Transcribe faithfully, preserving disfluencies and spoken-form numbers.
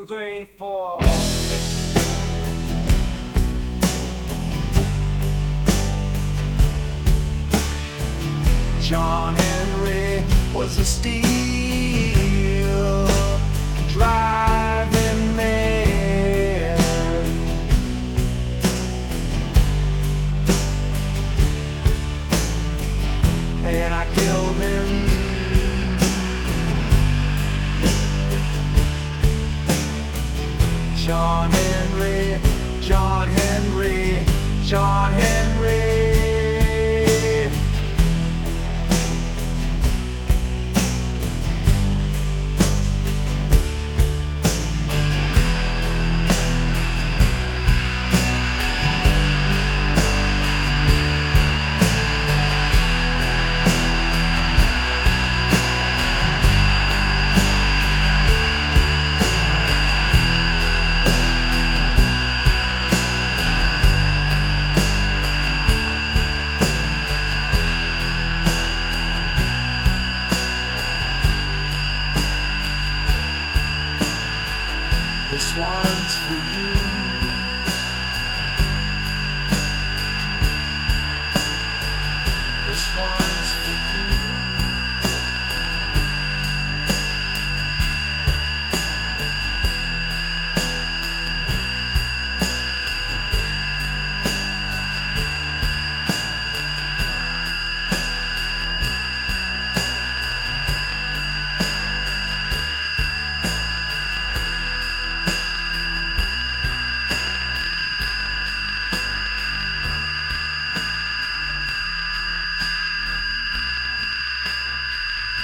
two, three, four. John Henry was a steel driving man, and I killed him. John Henry, John Henry, John Henry. This one's for you.